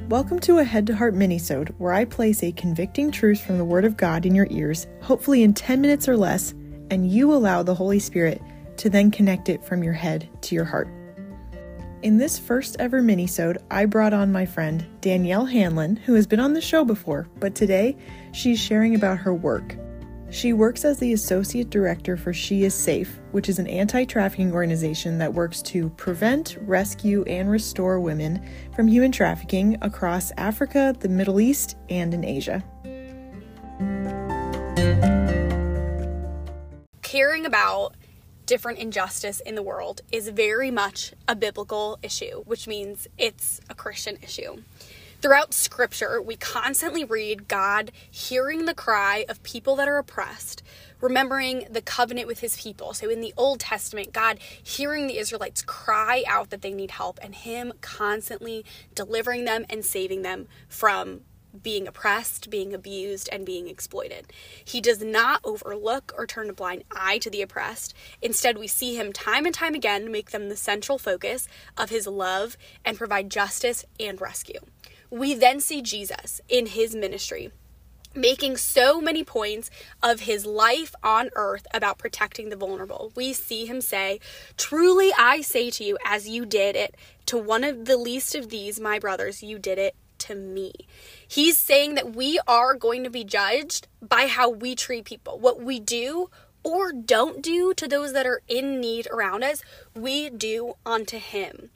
Welcome to a Head to Heart minisode where I place a convicting truth from the Word of God in your ears, hopefully in 10 minutes or less, and you allow the Holy Spirit to then connect it from your head to your heart. In this first ever minisode, I brought on my friend Danielle Hanlon, who has been on the show before, but today she's sharing about her work. She works as the Associate Director for She Is Safe, which is an anti-trafficking organization that works to prevent, rescue, and restore women from human trafficking across Africa, the Middle East, and in Asia. Caring about different injustice in the world is very much a biblical issue, which means it's a Christian issue. Throughout Scripture, we constantly read God hearing the cry of people that are oppressed, remembering the covenant with his people. So in the Old Testament, God hearing the Israelites cry out that they need help, and him constantly delivering them and saving them from being oppressed, being abused, and being exploited. He does not overlook or turn a blind eye to the oppressed. Instead, we see him time and time again make them the central focus of his love and provide justice and rescue. We then see Jesus in his ministry making so many points of his life on earth about protecting the vulnerable. We see him say, "Truly I say to you, as you did it to one of the least of these, my brothers, you did it to me." He's saying that we are going to be judged by how we treat people. What we do or don't do to those that are in need around us, we do unto him.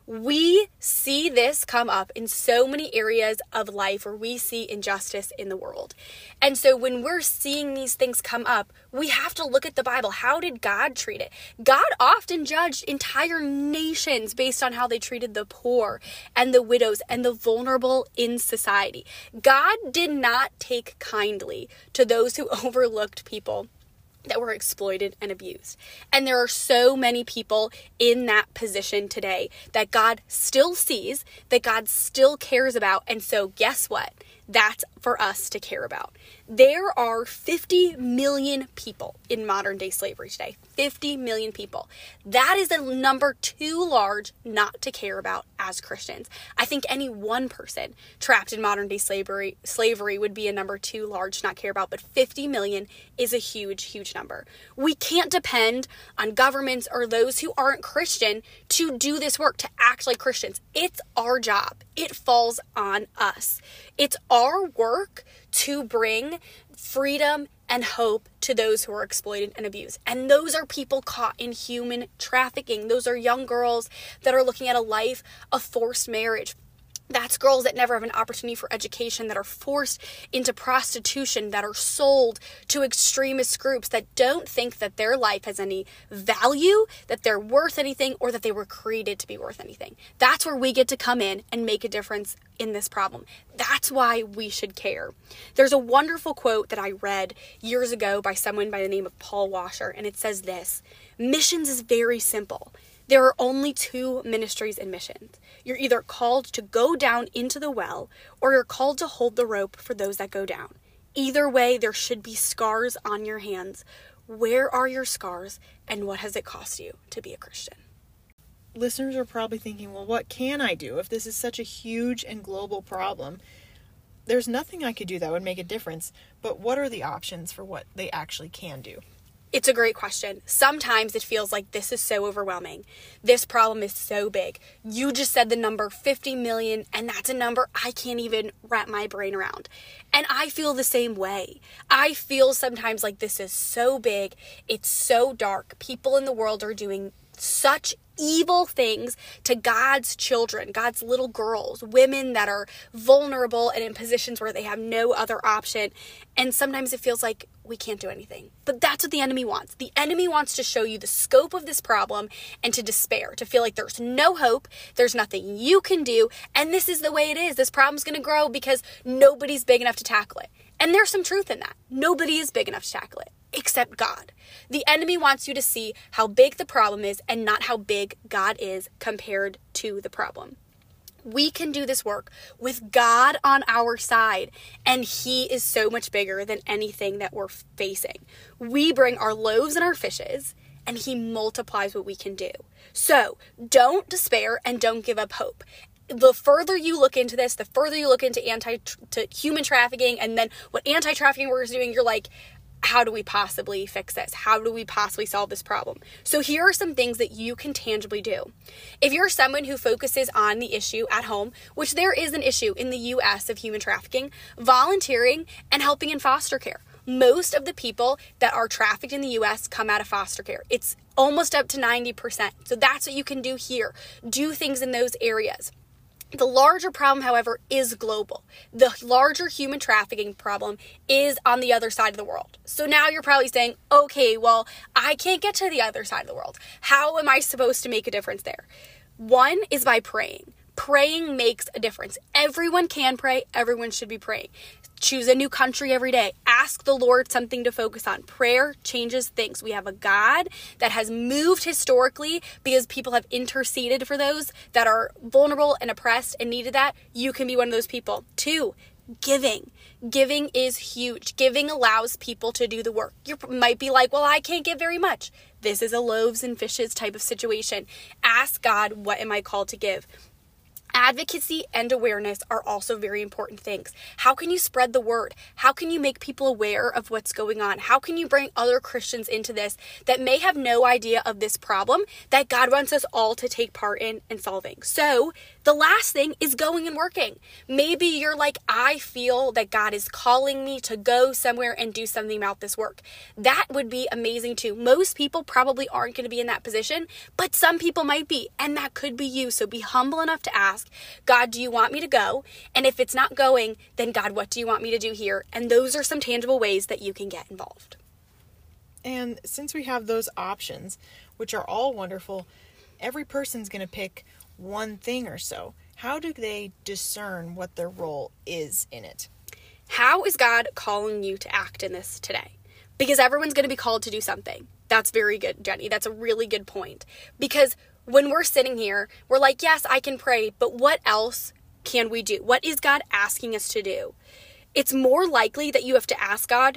We see this come up in so many areas of life where we see injustice in the world. And so when we're seeing these things come up, we have to look at the Bible. How did God treat it? God often judged entire nations based on how they treated the poor and the widows and the vulnerable in society. God did not take kindly to those who overlooked people that were exploited and abused. And there are so many people in that position today that God still sees, that God still cares about. And so guess what? That's for us to care about. There are 50 million people in modern day slavery today. 50 million people. That is a number too large not to care about as Christians. I think any one person trapped in modern day slavery would be a number too large to not care about, but 50 million is a huge, huge number. We can't depend on governments or those who aren't Christian to do this work, to act like Christians. It's our job. It falls on us. It's our work to bring freedom and hope to those who are exploited and abused. And those are people caught in human trafficking. Those are young girls that are looking at a life of forced marriage. That's girls that never have an opportunity for education, that are forced into prostitution, that are sold to extremist groups that don't think that their life has any value, that they're worth anything, or that they were created to be worth anything. That's where we get to come in and make a difference in this problem. That's why we should care. There's a wonderful quote that I read years ago by someone by the name of Paul Washer, and it says this: "Missions is very simple. There are only two ministries in missions. You're either called to go down into the well, or you're called to hold the rope for those that go down. Either way, there should be scars on your hands. Where are your scars, and what has it cost you to be a Christian?" Listeners are probably thinking, well, what can I do if this is such a huge and global problem? There's nothing I could do that would make a difference, but what are the options for what they actually can do? It's a great question. Sometimes it feels like this is so overwhelming. This problem is so big. You just said the number 50 million, and that's a number I can't even wrap my brain around. And I feel the same way. I feel sometimes like this is so big. It's so dark. People in the world are doing such evil things to God's children, God's little girls, women that are vulnerable and in positions where they have no other option. And sometimes it feels like we can't do anything. But that's what the enemy wants. The enemy wants to show you the scope of this problem and to despair, to feel like there's no hope, there's nothing you can do, and this is the way it is. This problem's going to grow because nobody's big enough to tackle it. And there's some truth in that. Nobody is big enough to tackle it, except God. The enemy wants you to see how big the problem is and not how big God is compared to the problem. We can do this work with God on our side, and he is so much bigger than anything that we're facing. We bring our loaves and our fishes, and he multiplies what we can do. So don't despair and don't give up hope. the further you look into this, the further you look into human trafficking, and then what anti-trafficking workers are doing, you're like, how do we possibly fix this? How do we possibly solve this problem? So here are some things that you can tangibly do. If you're someone who focuses on the issue at home, which there is an issue in the U.S. of human trafficking, volunteering and helping in foster care. Most of the people that are trafficked in the U.S. come out of foster care. It's almost up to 90%. So that's what you can do here. Do things in those areas. The larger problem, however, is global. The larger human trafficking problem is on the other side of the world. So now you're probably saying, okay, well, I can't get to the other side of the world. How am I supposed to make a difference there? One is by praying. Praying makes a difference. Everyone can pray. Everyone should be praying. Choose a new country every day. Ask the Lord something to focus on. Prayer changes things. We have a God that has moved historically because people have interceded for those that are vulnerable and oppressed and needed that. You can be one of those people. 2, giving. Giving is huge. Giving allows people to do the work. You might be like, well, I can't give very much. This is a loaves and fishes type of situation. Ask God, what am I called to give? Advocacy and awareness are also very important things. How can you spread the word? How can you make people aware of what's going on? How can you bring other Christians into this that may have no idea of this problem that God wants us all to take part in and solving? So the last thing is going and working. Maybe you're like, I feel that God is calling me to go somewhere and do something about this work. That would be amazing too. Most people probably aren't going to be in that position, but some people might be, and that could be you. So be humble enough to ask, God, do you want me to go? And if it's not going, then God, what do you want me to do here? And those are some tangible ways that you can get involved. And since we have those options, which are all wonderful, every person's going to pick one thing or so. How do they discern what their role is in it? How is God calling you to act in this today? Because everyone's going to be called to do something. That's very good, Jenny. That's a really good point. Because when we're sitting here, we're like, yes, I can pray, but what else can we do? What is God asking us to do? It's more likely that you have to ask God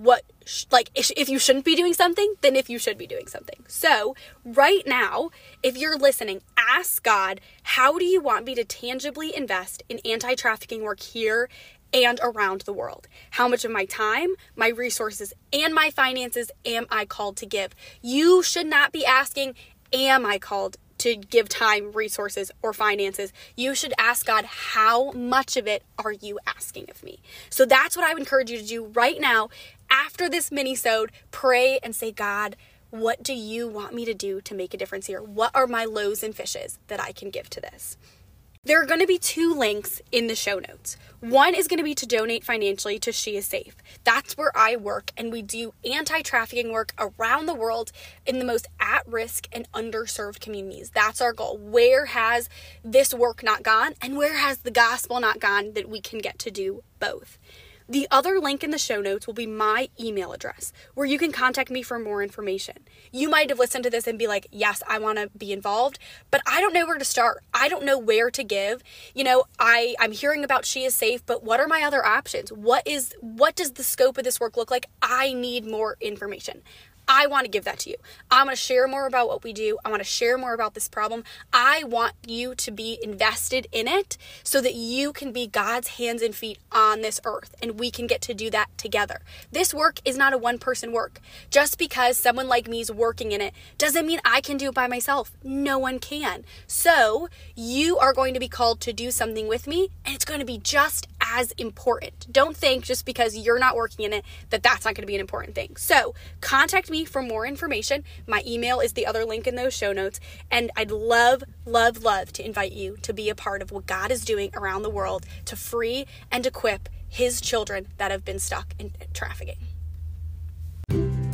if you shouldn't be doing something than if you should be doing something. So right now, if you're listening, ask God, how do you want me to tangibly invest in anti-trafficking work here and around the world? How much of my time, my resources, and my finances am I called to give? You should not be asking, am I called to give time, resources, or finances? You should ask God, how much of it are you asking of me? So that's what I would encourage you to do right now. After this mini-sode, pray and say, God, what do you want me to do to make a difference here? What are my loaves and fishes that I can give to this? There are going to be 2 links in the show notes. One is going to be to donate financially to She Is Safe. That's where I work, and we do anti-trafficking work around the world in the most at-risk and underserved communities. That's our goal. Where has this work not gone, and where has the gospel not gone that we can get to do both? The other link in the show notes will be my email address, where you can contact me for more information. You might have listened to this and be like, yes, I want to be involved, but I don't know where to start. I don't know where to give. I'm hearing about She Is Safe, but what are my other options? What does the scope of this work look like? I need more information. I want to give that to you. I want to share more about what we do. I want to share more about this problem. I want you to be invested in it so that you can be God's hands and feet on this earth, and we can get to do that together. This work is not a one-person work. Just because someone like me is working in it doesn't mean I can do it by myself. No one can. So you are going to be called to do something with me, and it's going to be just as important. Don't think just because you're not working in it that's not going to be an important thing. So contact me for more information. My email is the other link in those show notes, and I'd love to invite you to be a part of what God is doing around the world to free and equip His children that have been stuck in trafficking.